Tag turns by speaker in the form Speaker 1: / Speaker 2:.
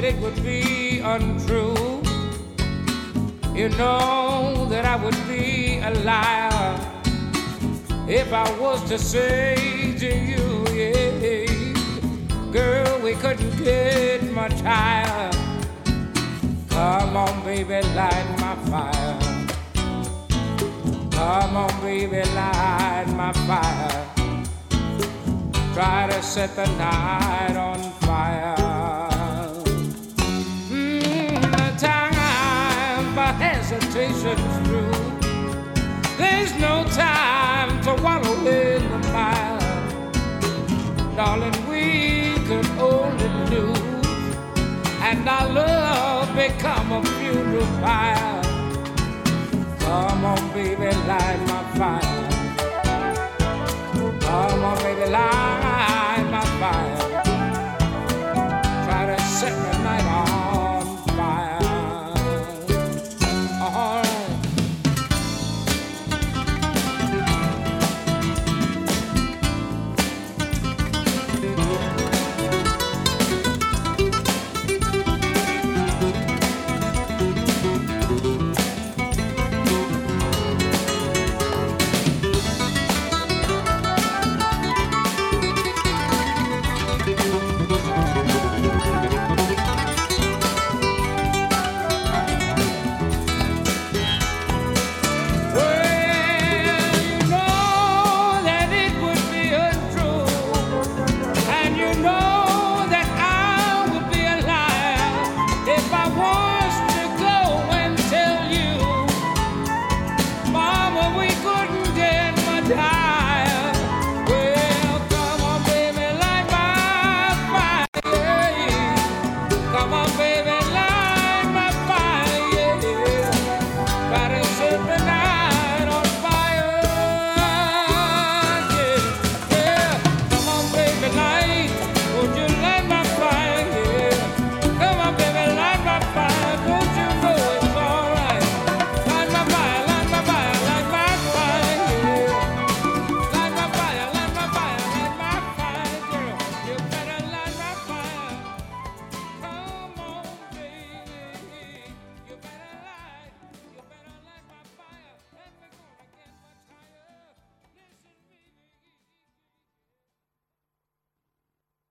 Speaker 1: that it would be untrue. You know that I would be a liar if I was to say to you, yeah, girl, we couldn't get much higher. Come on, baby, light my fire. Come on, baby, light my fire. Try to set the night on fire. The time for hesitation's through. There's no time to wallow in the mire. Darling, we could only lose, and our love become a funeral pyre. Come on, baby, light my